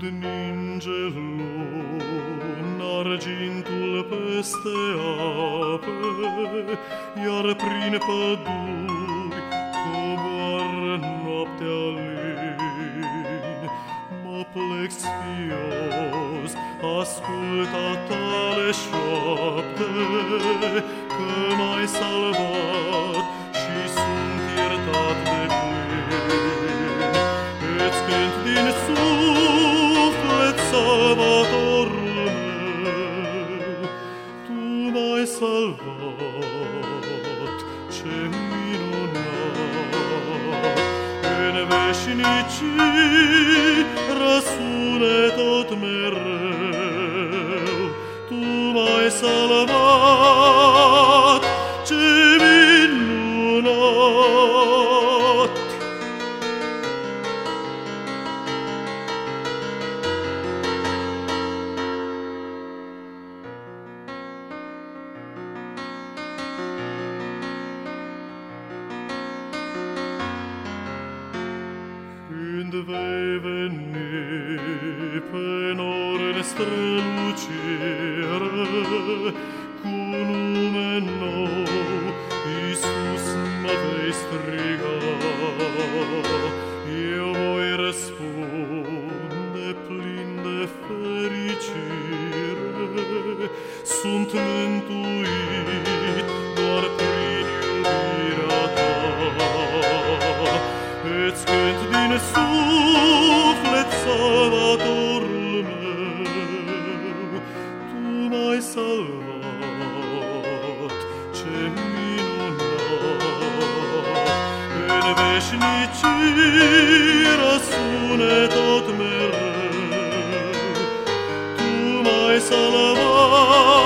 ninge luna argintul peste ape, iar prin păduri coboară noaptea lin. Mă plec sfios, ascult a tale șoapte, că m-ai salvat și sunt iertat de plin. Îți cânt din suflet, Salvatorul meu, Tu m-ai salvat, ce minunat! În veșnicii răsune tot mereu, Tu m-ai salvat, ce minunat! Când vei veni pe nori în strălucire, cu nume nou, Iisus mă vei striga. Eu voi răspunde plin de fericire, sunt mântuit doar prin iubirea Ta. Îți cânt din suflet, Salvatorul meu, Tu m-ai salvat, ce minunat! În veșnicii răsune tot mereu, Tu m-ai salvat,